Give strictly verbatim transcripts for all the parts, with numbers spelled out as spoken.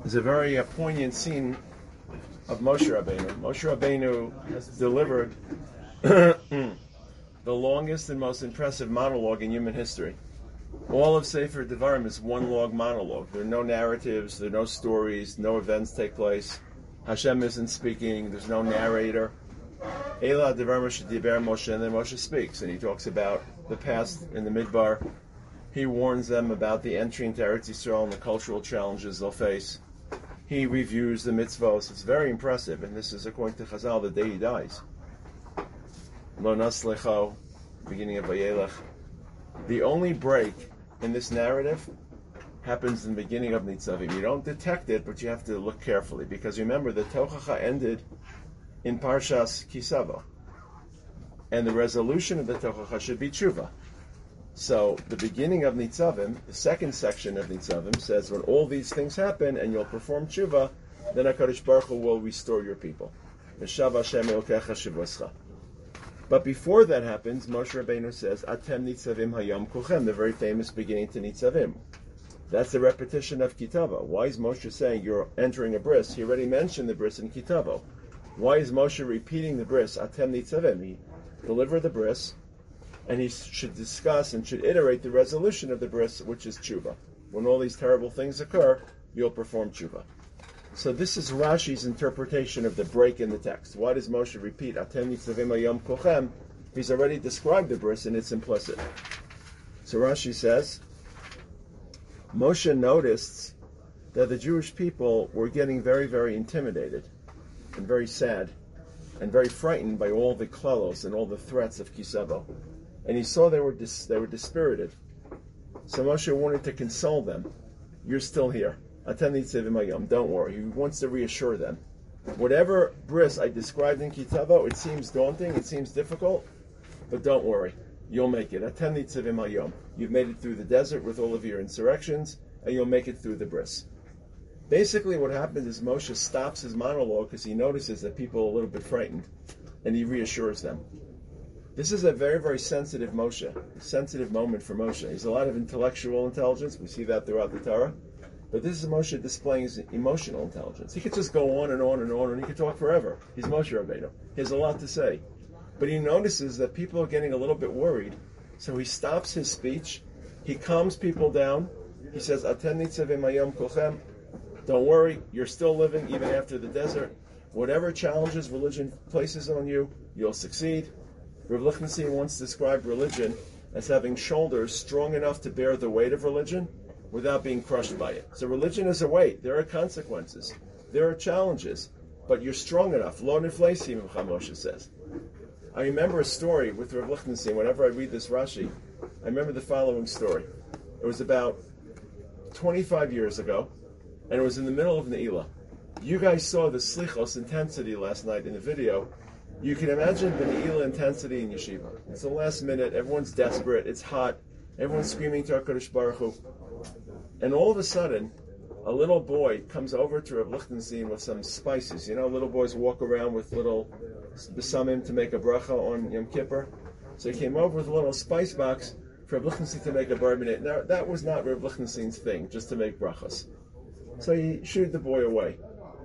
is a very uh, poignant scene of Moshe Rabbeinu. Moshe Rabbeinu has delivered the longest and most impressive monologue in human history. All of Sefer Devarim is one long monologue. There are no narratives, there are no stories, no events take place. Hashem isn't speaking, there's no narrator. Ela Devar Moshe Diber Moshe, and then Moshe speaks, and he talks about the past in the Midbar. He warns them about the entry into Eretz Yisrael and the cultural challenges they'll face. He reviews the mitzvos. It's very impressive, and this is according to Chazal the day he dies. Lo Naslecho, beginning of Vayelech. The only break in this narrative happens in the beginning of Nitzavim. You don't detect it, but you have to look carefully, because remember, the Tochacha ended in Parshas Kisava, and the resolution of the Tochacha should be Tshuva. So the beginning of Nitzavim, the second section of Nitzavim, says when all these things happen and you'll perform Tshuva, then HaKadosh Baruch Hu will restore your people. V'shav Hashem Elokecha shivoscha. But before that happens, Moshe Rabbeinu says, Atem Nitzavim Hayom Kulchem, the very famous beginning to Nitzavim. That's the repetition of Kitavo. Why is Moshe saying you're entering a bris? He already mentioned the bris in Kitavo. Why is Moshe repeating the bris? Atem Nitzavim. He delivered the bris, and he should discuss and should iterate the resolution of the bris, which is tshuva. When all these terrible things occur, you'll perform tshuva. So this is Rashi's interpretation of the break in the text. Why does Moshe repeat Atem Nitzavim Hayom Kulchem? He's already described the bris, and it's implicit. So Rashi says, Moshe noticed that the Jewish people were getting very, very intimidated and very sad and very frightened by all the klalos and all the threats of Kisavo. And he saw they were dis- they were dispirited. So Moshe wanted to console them. You're still here. Don't worry. He wants to reassure them. Whatever bris I described in Kitavo, it seems daunting, it seems difficult, but don't worry. You'll make it. You've made it through the desert with all of your insurrections, and you'll make it through the bris. Basically what happens is Moshe stops his monologue because he notices that people are a little bit frightened, and he reassures them. This is a very, very sensitive Moshe, a sensitive moment for Moshe. He's a lot of intellectual intelligence. We see that throughout the Torah. But this is Moshe displaying his emotional intelligence. He could just go on and on and on, and he could talk forever. He's Moshe Rabbeinu. He has a lot to say. But he notices that people are getting a little bit worried, so he stops his speech. He calms people down. He says, Atem Nitzavim Hayom Kulchem. Don't worry, you're still living even after the desert. Whatever challenges religion places on you, you'll succeed. Rav Lichtenstein once described religion as having shoulders strong enough to bear the weight of religion without being crushed by it. So religion is a weight. There are consequences. There are challenges. But you're strong enough. Lo nifleisim, Moshe says. I remember a story with Rav Lichtenstein. Whenever I read this Rashi, I remember the following story. It was about twenty-five years ago, and it was in the middle of Ne'ilah. You guys saw the slichos intensity last night in the video. You can imagine the Ne'ilah intensity in yeshiva. It's the last minute, everyone's desperate, it's hot, everyone's screaming to HaKadosh Baruch Hu. And all of a sudden, a little boy comes over to Rav Lichtenstein with some spices. You know, little boys walk around with little besamim to make a bracha on Yom Kippur. So he came over with a little spice box for Rav Lichtenstein to make a barbonate. Now, that was not Rav Lichtenstein's thing, just to make brachas. So he shooed the boy away.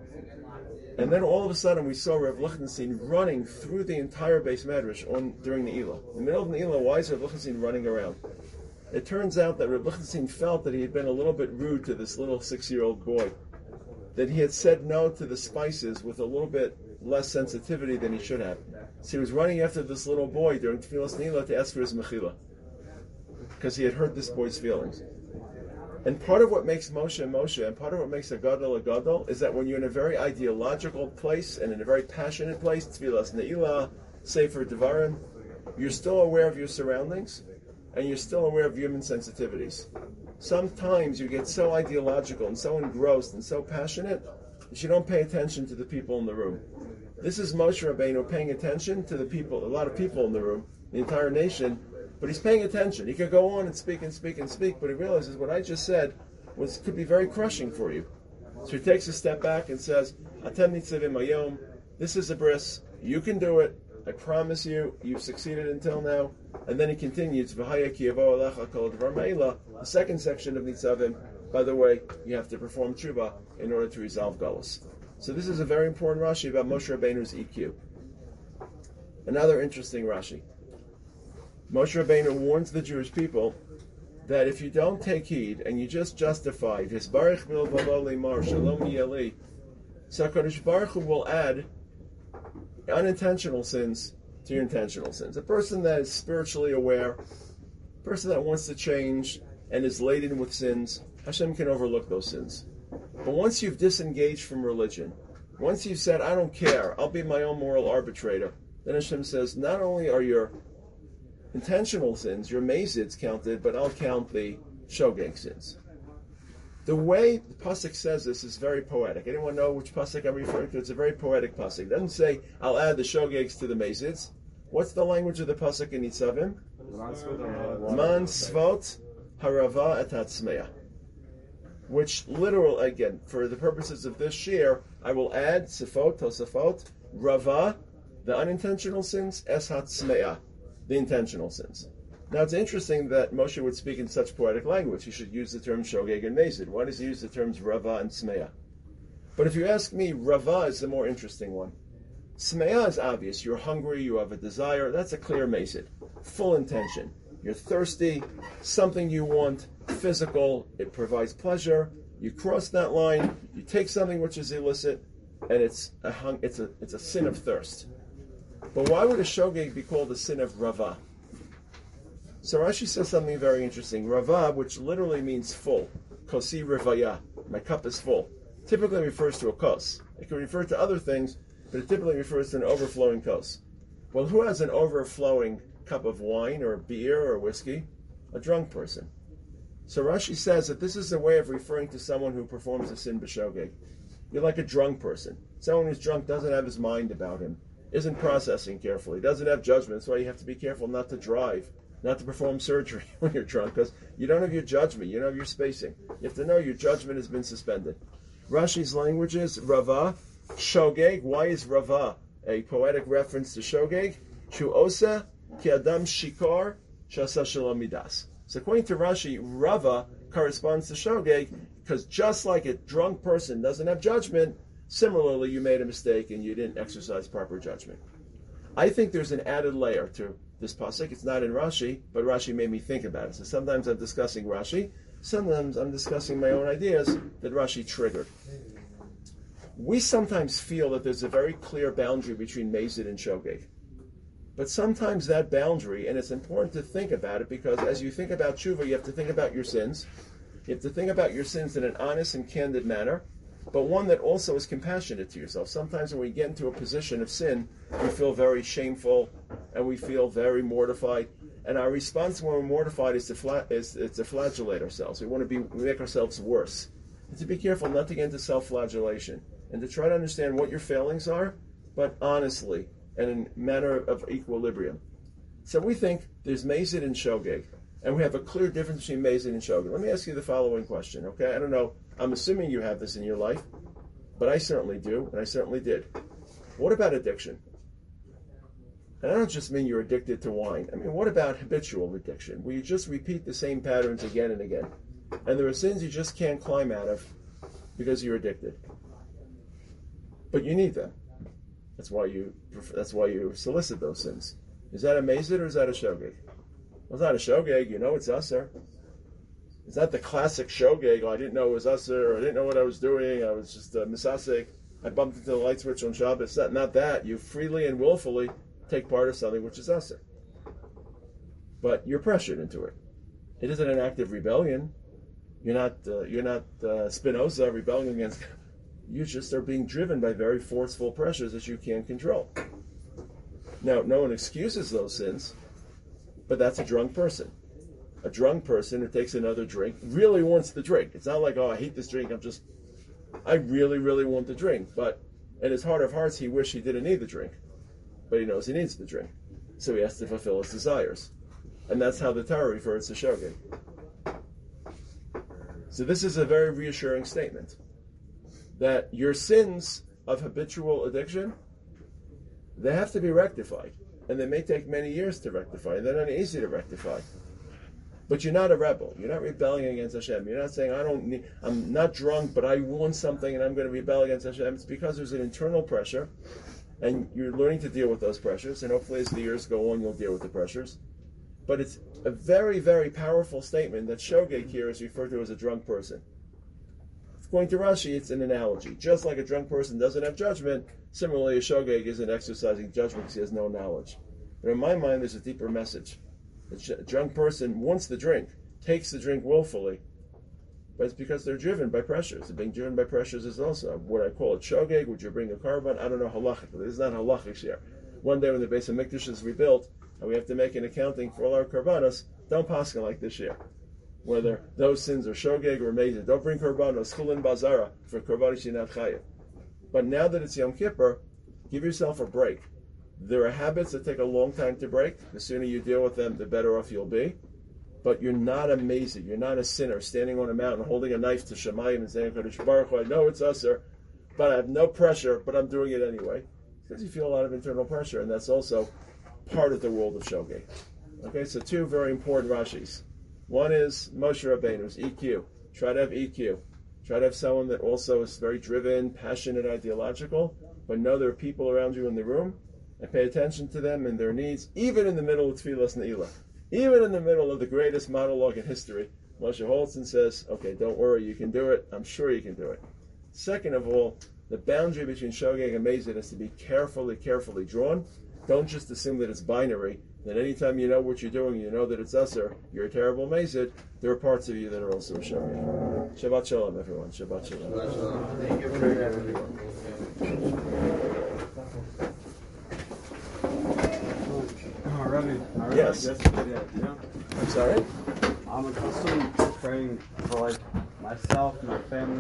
And then all of a sudden we saw Rav Lichtenstein running through the entire Beis Medrash on during the Ne'ilah. In the middle of the Ne'ilah, why is Rav Lichtenstein running around? It turns out that Rav Lichtenstein felt that he had been a little bit rude to this little six-year-old boy, that he had said no to the spices with a little bit less sensitivity than he should have. So he was running after this little boy during Tfilas Ne'ilah to ask for his mechila, because he had hurt this boy's feelings. And part of what makes Moshe Moshe, and part of what makes a gadol a gadol, is that when you're in a very ideological place and in a very passionate place, Tfilas Ne'ilah, Sefer Devarim, you're still aware of your surroundings, and you're still aware of human sensitivities. Sometimes you get so ideological and so engrossed and so passionate that you don't pay attention to the people in the room. This is Moshe Rabbeinu paying attention to the people, a lot of people in the room, the entire nation, but he's paying attention. He could go on and speak and speak and speak, but he realizes what I just said was could be very crushing for you. So he takes a step back and says, Atem Nitzavim Hayom, this is a bris, you can do it, I promise you, you've succeeded until now. And then he continues, the second section of Nitzavim, by the way, you have to perform tshuva in order to resolve galus. So this is a very important Rashi about Moshe Rabbeinu's E Q. Another interesting Rashi. Moshe Rabbeinu warns the Jewish people that if you don't take heed and you just justify Hisbarich milvavo limar shalom yeli, so HaKadosh Baruch Hu will add unintentional sins to your intentional sins. A person that is spiritually aware, a person that wants to change and is laden with sins, Hashem can overlook those sins. But once you've disengaged from religion, once you've said, I don't care, I'll be my own moral arbitrator, then Hashem says, not only are your intentional sins, your mazids counted, but I'll count the shogeg sins. The way the pasuk says this is very poetic. Anyone know which pasuk I'm referring to? It's a very poetic pasuk. It doesn't say, I'll add the shogegs to the mazids. What's the language of the pasuk in Nitzavim? Man svot harava et hatzmeya. Which literal, again, for the purposes of this shir, I will add sifot, tosafot, rava, the unintentional sins, es hatzmeya, the intentional sins. Now it's interesting that Moshe would speak in such poetic language. He should use the terms shogeg and mazid. Why does he use the terms rava and smeya? But if you ask me, rava is the more interesting one. Smeya is obvious. You're hungry, you have a desire. That's a clear mazid. Full intention. You're thirsty, something you want, physical, it provides pleasure. You cross that line, you take something which is illicit, and it's a hung, it's a it's a sin of thirst. But why would a shogeg be called a sin of rava? So Rashi says something very interesting. Rava, which literally means full, kosi rivaya, my cup is full, typically refers to a kos. It can refer to other things, but it typically refers to an overflowing kos. Well, who has an overflowing cup of wine or beer or whiskey? A drunk person. So Rashi says that this is a way of referring to someone who performs a sin b'shogeg. You're like a drunk person. Someone who's drunk doesn't have his mind about him, isn't processing carefully, doesn't have judgment. That's why you have to be careful not to drive, not to perform surgery when you're drunk, because you don't have your judgment, you don't have your spacing. You have to know your judgment has been suspended. Rashi's language is Rava, Shogeg. Why is Rava a poetic reference to Shogeg? Shu osa ki adam shikar shasa shalom midas. So according to Rashi, Rava corresponds to Shogeg, because just like a drunk person doesn't have judgment, similarly you made a mistake and you didn't exercise proper judgment. I think there's an added layer to this pasuk. It's not in Rashi, but Rashi made me think about it. So sometimes I'm discussing Rashi, sometimes I'm discussing my own ideas that Rashi triggered. We sometimes feel that there's a very clear boundary between Mazid and Shogeg. But sometimes that boundary, and it's important to think about it, because as you think about tshuva, you have to think about your sins. You have to think about your sins in an honest and candid manner, but one that also is compassionate to yourself. Sometimes when we get into a position of sin, we feel very shameful, and we feel very mortified. And our response when we're mortified is to, fla- is, is to flagellate ourselves. We want to be we make ourselves worse. And to be careful not to get into self-flagellation, and to try to understand what your failings are, but honestly, and in a manner of equilibrium. So we think there's Mazid and Shogeg, and we have a clear difference between Mazid and Shogeg. Let me ask you the following question, okay? I don't know, I'm assuming you have this in your life, but I certainly do, and I certainly did. What about addiction? And I don't just mean you're addicted to wine. I mean, what about habitual addiction, where you just repeat the same patterns again and again? And there are sins you just can't climb out of because you're addicted. But you need them. That's why you that's why you solicit those sins. Is that a mazid or is that a shogeg? Well, it's not a shogeg. You know it's usher. It's not the classic shogeg. Oh, I didn't know it was usher. Or I didn't know what I was doing. I was just uh, misasik. I bumped into the light switch on Shabbos. It's not, not that. You freely and willfully take part of something which is usher. But you're pressured into it. It isn't an act of rebellion. You're not uh, you're not uh, Spinoza rebelling against. You just are being driven by very forceful pressures that you can't control. Now, no one excuses those sins, but that's a drunk person. A drunk person who takes another drink really wants the drink. It's not like, oh, I hate this drink. I'm just, I really, really want the drink. But in his heart of hearts, he wishes he didn't need the drink. But he knows he needs the drink. So he has to fulfill his desires. And that's how the Torah refers to shogeg. So this is a very reassuring statement, that your sins of habitual addiction, they have to be rectified. And they may take many years to rectify. And they're not easy to rectify. But you're not a rebel. You're not rebelling against Hashem. You're not saying, I don't need, I'm not drunk, but I want something and I'm going to rebel against Hashem. It's because there's an internal pressure, and you're learning to deal with those pressures, and hopefully as the years go on, you'll deal with the pressures. But it's a very, very powerful statement that shogeg here is referred to as a drunk person. According to Rashi, it's an analogy. Just like a drunk person doesn't have judgment, similarly a shogeg isn't exercising judgment because he has no knowledge. But in my mind, there's a deeper message. A drunk person wants the drink, takes the drink willfully, but it's because they're driven by pressures. And being driven by pressures is also what I call it shogeg. Would you bring a carbon? I don't know halachic, but it's not halachic here. One day when the base of Mikdash is rebuilt, and we have to make an accounting for all our karbanos, don't paskin like this year. Whether those sins are shogeg or mezid, don't bring karbanos, chulin bazara, for karbanos you're not chayiv. But now that it's Yom Kippur, give yourself a break. There are habits that take a long time to break. The sooner you deal with them, the better off you'll be. But you're not a mezid, you're not a sinner standing on a mountain holding a knife to Shemayim and saying, Kadosh Baruch Hu, I know it's usher, but I have no pressure, but I'm doing it anyway. Because you feel a lot of internal pressure, and that's also part of the world of shogeg. Okay, so two very important Rashis. One is Moshe Rabbeinu's E Q. Try to have E Q. Try to have someone that also is very driven, passionate, ideological, but know there are people around you in the room, and pay attention to them and their needs, even in the middle of Tfilas Ne'ilah. Even in the middle of the greatest monologue in history, Moshe holds and says, okay, don't worry, you can do it. I'm sure you can do it. Second of all, the boundary between shogeg and mezid has to be carefully, carefully drawn. Don't just assume that it's binary, that anytime you know what you're doing, you know that it's usher, you're a terrible mezid. There are parts of you that are also a shogeg. Shabbat shalom, everyone. Shabbat shalom. Shabbat shalom. Thank you for everyone. Already, already. Yes. That's a good idea. I'm sorry? I'm accustomed to praying for like myself, my family.